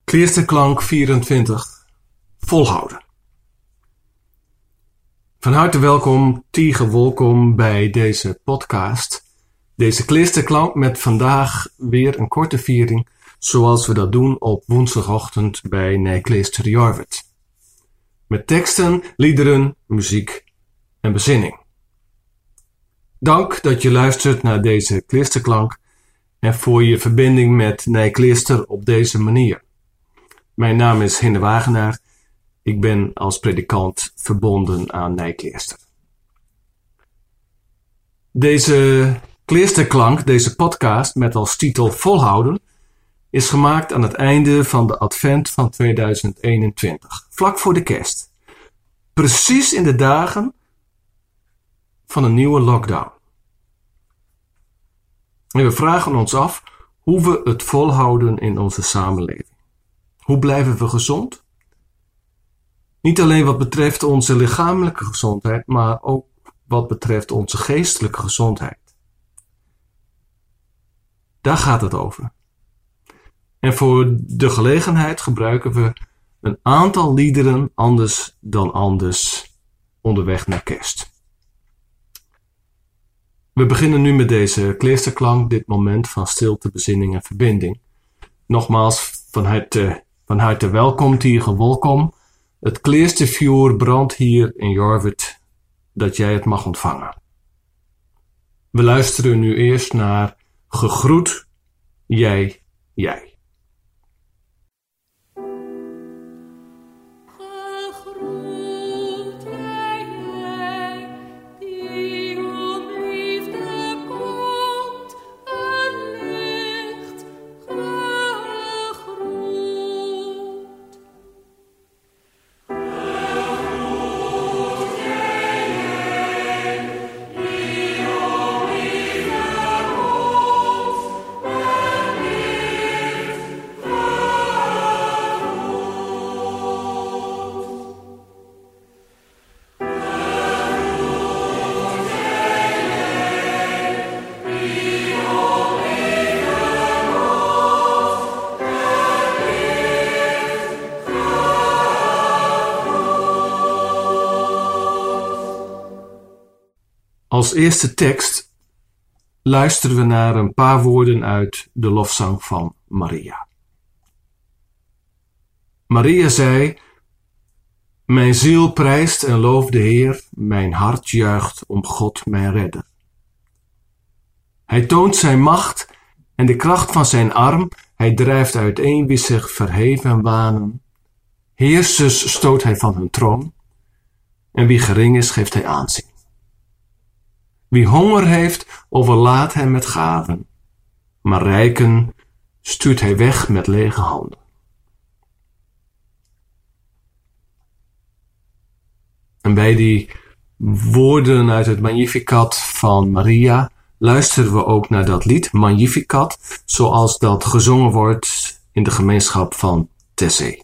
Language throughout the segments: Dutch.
Kleersterklank 24. Volhouden. Van harte welkom, welkom bij deze podcast. Deze Kleersterklank met vandaag weer een korte viering, zoals we dat doen op woensdagochtend bij Nijkleester Jorwert. Met teksten, liederen, muziek en bezinning. Dank dat je luistert naar deze Kleersterklank en voor je verbinding met Nijkleester op deze manier. Mijn naam is Hinde Wagenaar. Ik ben als predikant verbonden aan Nijkleester. Deze Kleersterklank, deze podcast met als titel Volhouden, is gemaakt aan het einde van de Advent van 2021. Vlak voor de kerst. Precies in de dagen van een nieuwe lockdown. En we vragen ons af hoe we het volhouden in onze samenleving. Hoe blijven we gezond? Niet alleen wat betreft onze lichamelijke gezondheid, maar ook wat betreft onze geestelijke gezondheid. Daar gaat het over. En voor de gelegenheid gebruiken we een aantal liederen anders dan anders onderweg naar kerst. We beginnen nu met deze Kleersterklank, dit moment van stilte, bezinning en verbinding. Nogmaals, van harte welkom, welkom. Het Kleerstervuur brandt hier in Jorwert, dat jij het mag ontvangen. We luisteren nu eerst naar Gegroet, jij. Als eerste tekst luisteren we naar een paar woorden uit de lofzang van Maria. Maria zei: Mijn ziel prijst en looft de Heer, mijn hart juicht om God mijn redder. Hij toont zijn macht en de kracht van zijn arm, hij drijft uiteen wie zich verheven wanen. Heersers stoot hij van hun troon en wie gering is geeft hij aanzien. Wie honger heeft, overlaadt hij met gaven, maar rijken stuurt hij weg met lege handen. En bij die woorden uit het Magnificat van Maria luisteren we ook naar dat lied Magnificat, zoals dat gezongen wordt in de gemeenschap van Tessé.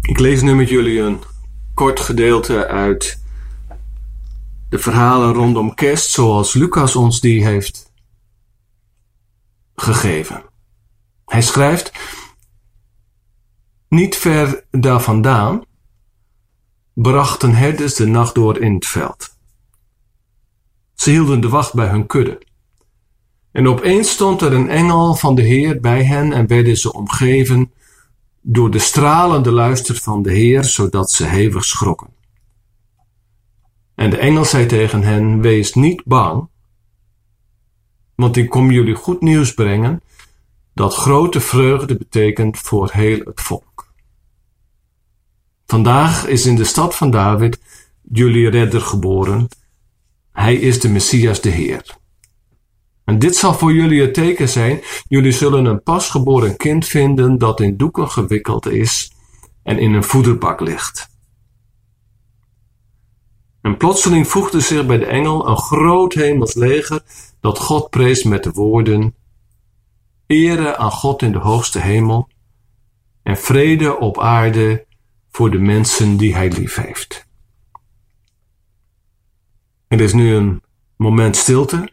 Ik lees nu met jullie een kort gedeelte uit de verhalen rondom kerst, zoals Lucas ons die heeft gegeven. Hij schrijft: niet ver daar vandaan brachten herders de nacht door in het veld. Ze hielden de wacht bij hun kudde. En opeens stond er een engel van de Heer bij hen en werden ze omgeven door de stralende luister van de Heer, zodat ze hevig schrokken. En de engel zei tegen hen: wees niet bang, want ik kom jullie goed nieuws brengen, dat grote vreugde betekent voor heel het volk. Vandaag is in de stad van David jullie redder geboren. Hij is de Messias, de Heer. En dit zal voor jullie het teken zijn: jullie zullen een pasgeboren kind vinden dat in doeken gewikkeld is en in een voederbak ligt. En plotseling voegde zich bij de engel een groot hemels leger dat God prees met de woorden: ere aan God in de hoogste hemel en vrede op aarde voor de mensen die hij lief heeft. Er is nu een moment stilte.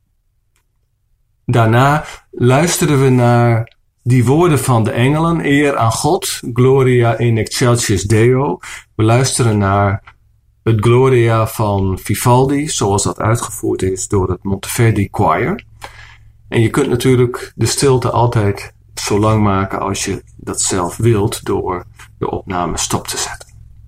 Daarna luisteren we naar die woorden van de engelen: eer aan God, Gloria in excelsis Deo. We luisteren naar het Gloria van Vivaldi, zoals dat uitgevoerd is door het Monteverdi Choir. En je kunt natuurlijk de stilte altijd zo lang maken als je dat zelf wilt, door de opname stop te zetten.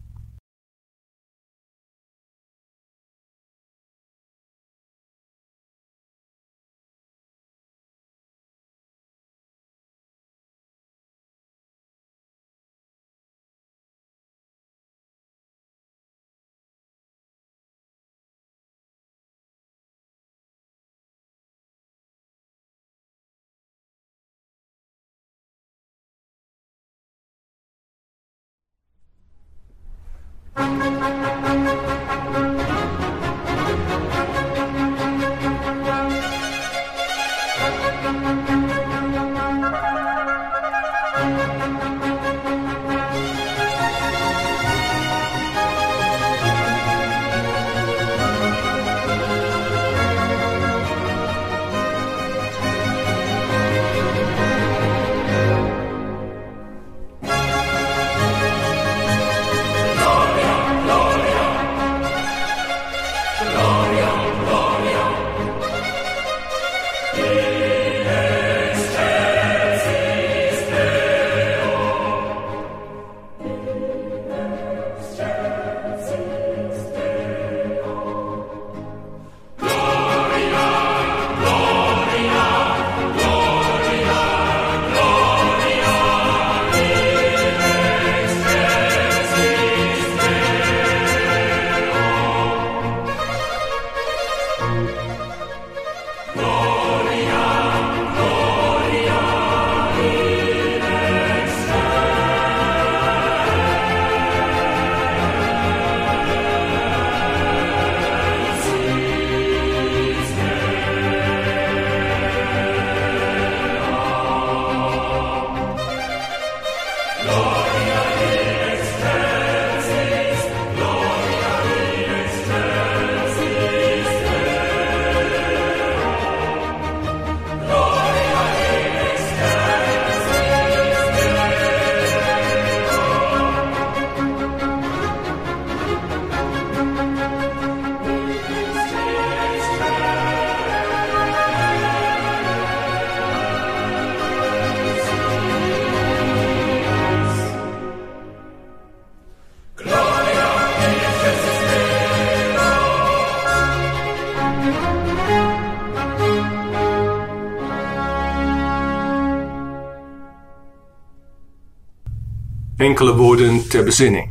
Enkele woorden ter bezinning.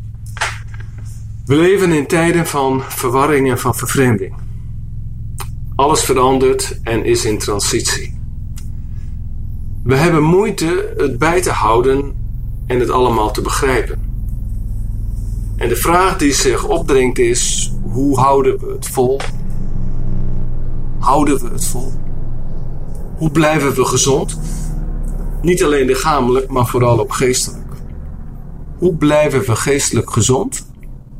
We leven in tijden van verwarring en van vervreemding. Alles verandert en is in transitie. We hebben moeite het bij te houden en het allemaal te begrijpen. En de vraag die zich opdringt is: hoe houden we het vol? Houden we het vol? Hoe blijven we gezond? Niet alleen lichamelijk, maar vooral ook geestelijk. Hoe blijven we geestelijk gezond?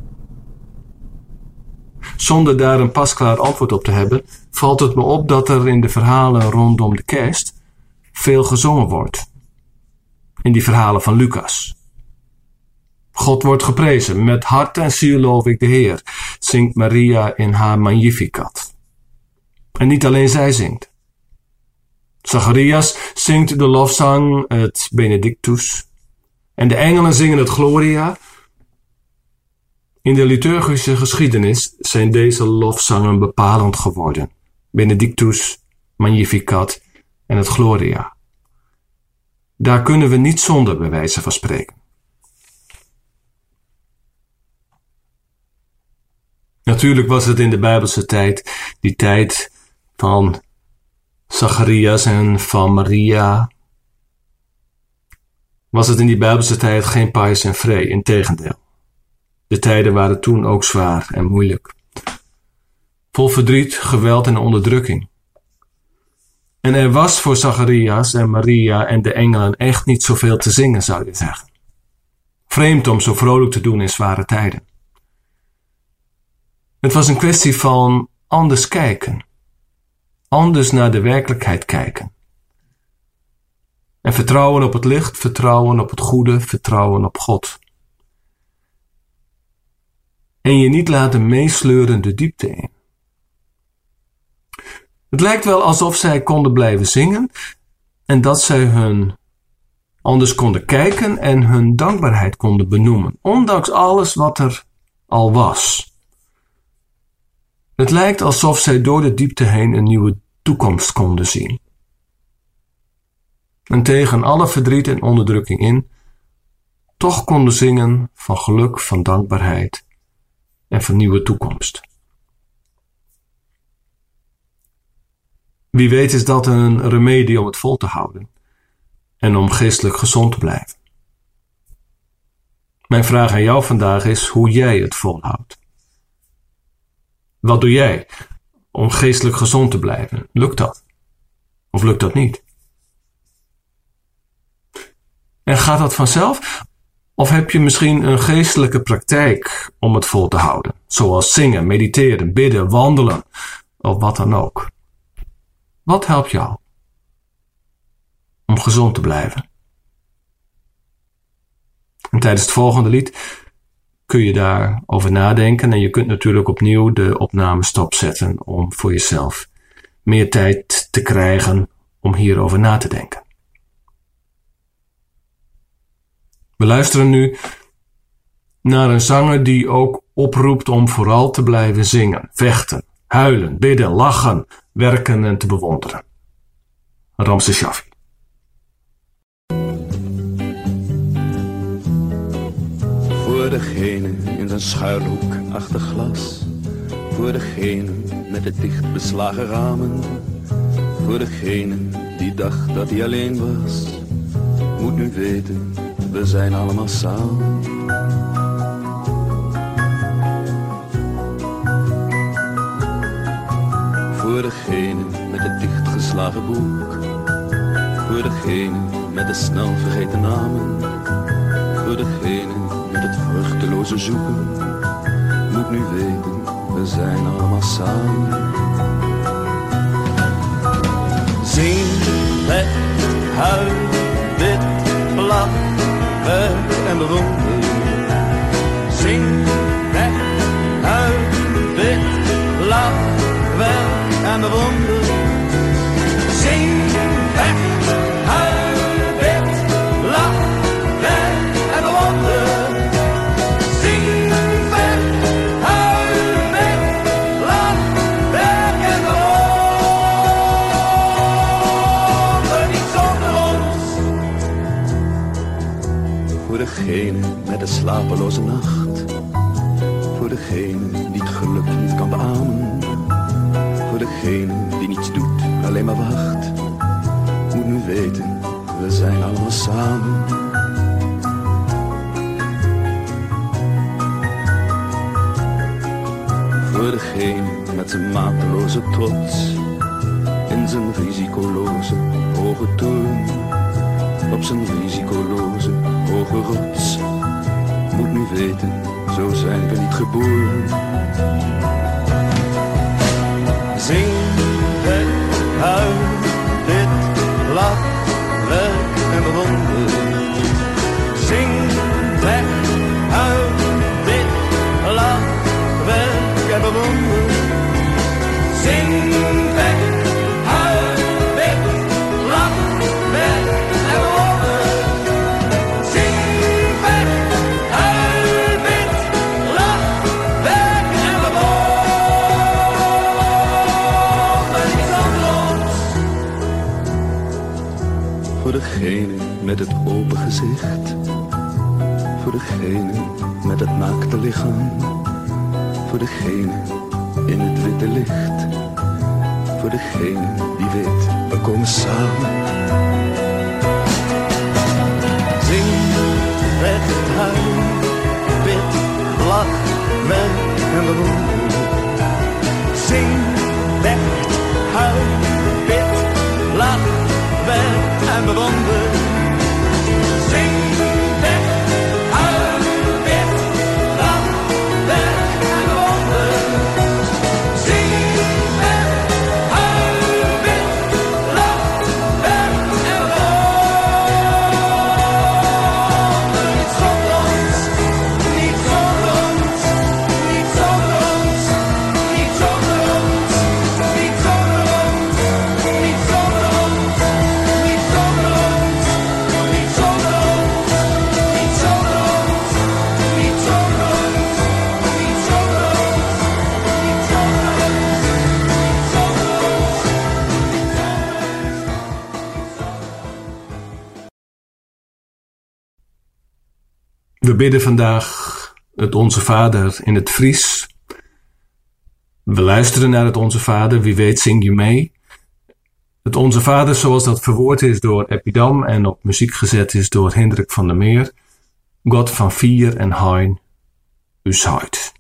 Zonder daar een pasklaar antwoord op te hebben, valt het me op dat er in de verhalen rondom de kerst veel gezongen wordt. In die verhalen van Lucas. God wordt geprezen, met hart en ziel loof ik de Heer, zingt Maria in haar Magnificat. En niet alleen zij zingt. Zacharias zingt de lofzang, het Benedictus. En de engelen zingen het Gloria. In de liturgische geschiedenis zijn deze lofzangen bepalend geworden. Benedictus, Magnificat en het Gloria. Daar kunnen we niet zonder, bij wijze van spreken. Natuurlijk was het in de Bijbelse tijd, die tijd van Zacharias en van Maria, was het in die Bijbelse tijd geen pais en vree, integendeel. De tijden waren toen ook zwaar en moeilijk. Vol verdriet, geweld en onderdrukking. En er was voor Zacharias en Maria en de engelen echt niet zoveel te zingen, zou je zeggen. Vreemd om zo vrolijk te doen in zware tijden. Het was een kwestie van anders kijken. Anders naar de werkelijkheid kijken. En vertrouwen op het licht, vertrouwen op het goede, vertrouwen op God. En je niet laten meesleuren de diepte in. Het lijkt wel alsof zij konden blijven zingen en dat zij hun anders konden kijken en hun dankbaarheid konden benoemen, ondanks alles wat er al was. Het lijkt alsof zij door de diepte heen een nieuwe toekomst konden zien. En tegen alle verdriet en onderdrukking in, toch konden zingen van geluk, van dankbaarheid en van nieuwe toekomst. Wie weet is dat een remedie om het vol te houden en om geestelijk gezond te blijven. Mijn vraag aan jou vandaag is hoe jij het volhoudt. Wat doe jij om geestelijk gezond te blijven? Lukt dat? Of lukt dat niet? En gaat dat vanzelf? Of heb je misschien een geestelijke praktijk om het vol te houden? Zoals zingen, mediteren, bidden, wandelen of wat dan ook. Wat helpt jou om gezond te blijven? En tijdens het volgende lied kun je daarover nadenken en je kunt natuurlijk opnieuw de opname stopzetten om voor jezelf meer tijd te krijgen om hierover na te denken. We luisteren nu naar een zanger die ook oproept om vooral te blijven zingen, vechten, huilen, bidden, lachen, werken en te bewonderen. Ramses Shaffi. Voor degene in zijn schuilhoek achter glas, voor degene met de dicht beslagen ramen, voor degene die dacht dat hij alleen was, moet nu weten, we zijn allemaal samen. Voor degene met het dichtgeslagen boek, voor degene met de snel vergeten namen, voor degene met het vruchteloze zoeken, moet nu weten, we zijn allemaal samen. Zing, weg, huil, wit, lach, werk en bewonder. Zing, weg, huil, wit, lach, werk en bewonder. Zing, weg, huil, wit, lach, werk en bewonder. Zing, weg, huil, wit, lach, werk en bewonder. Niet zonder ons. Voor degene met de slapeloze nacht, voor degene die het geluk niet kan beamen, voor degene die niets doet, alleen maar wacht, moet nu weten, we zijn allemaal samen. Voor degene met zijn mateloze trots, in zijn risicoloze hoge toren, op zijn risicoloze hoge rots, moeten weten, zo zijn we niet geboren. Zing, weg, huil, bid, lach, werk en bewonder. Zing, weg, huil, bid, lach, werk en bewonder. Zing, weg, huil, bid, lach, werk en bewonder. Zing, weg, huil, bid, lach, werk en bewonder. Niets anders. Voor degene met het open gezicht, voor degene met het naakte lichaam, voor degene in het witte licht, voor degene die weet, we komen samen. Zing, weg het huil, bid, lach, werk en bewonder. Zing, weg het huil, bid, lach, werk en bewonder. Zing, weg, huil, bid, lach, werk en bewonder. Zing, weg, huil, bid, lach, werk en bewonder. Niet zonder ons, niet zonder ons, niet zonder ons, niet zonder ons, niet zonder ons, niet zonder ons, niet zonder ons, niet zonder ons, niet zonder ons, niet zonder ons, niet zonder ons, niet zonder We bidden vandaag het Onze Vader in het Fries. We luisteren naar het Onze Vader, wie weet zing je mee. Het Onze Vader zoals dat verwoord is door Epidam en op muziek gezet is door Hendrik van der Meer. God van vier en hein, u zijt.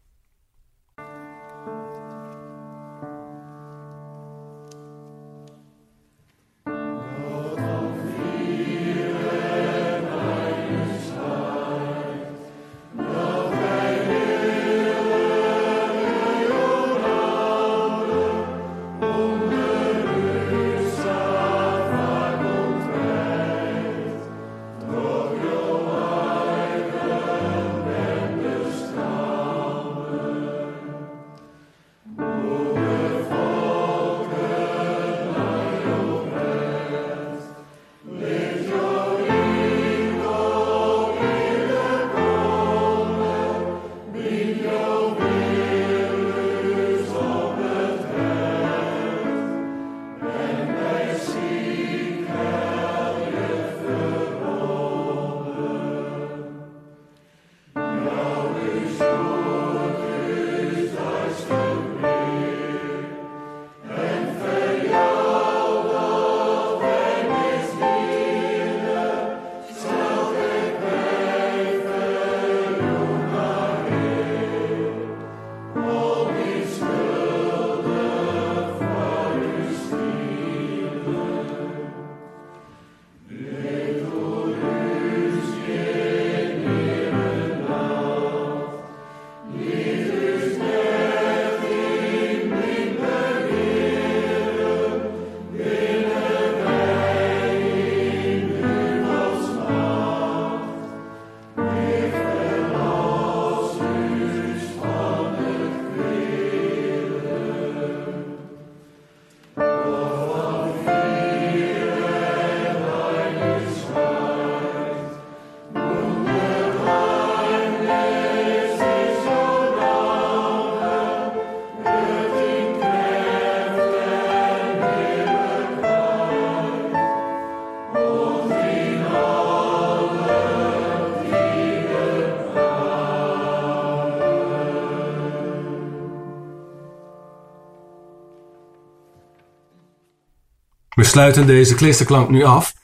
We sluiten deze klisterklank nu af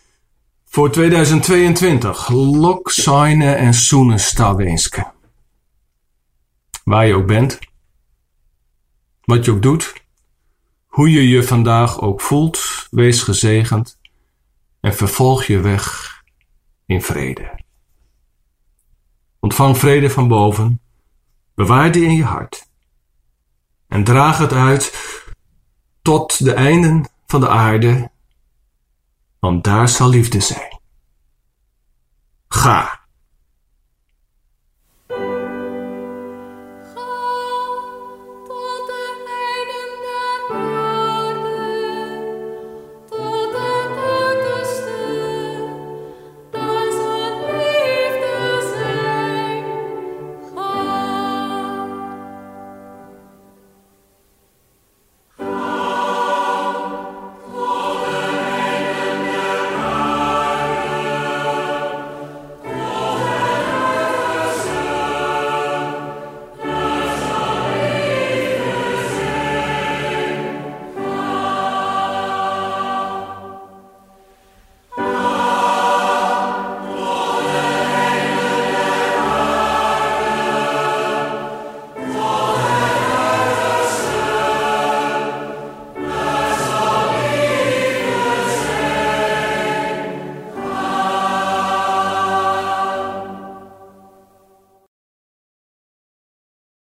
voor 2022. Lok, Saine en Soene Stawenske. Waar je ook bent, wat je ook doet, hoe je je vandaag ook voelt, wees gezegend en vervolg je weg in vrede. Ontvang vrede van boven, bewaar die in je hart. En draag het uit tot de einden van de aarde, want daar zal liefde zijn. Ga.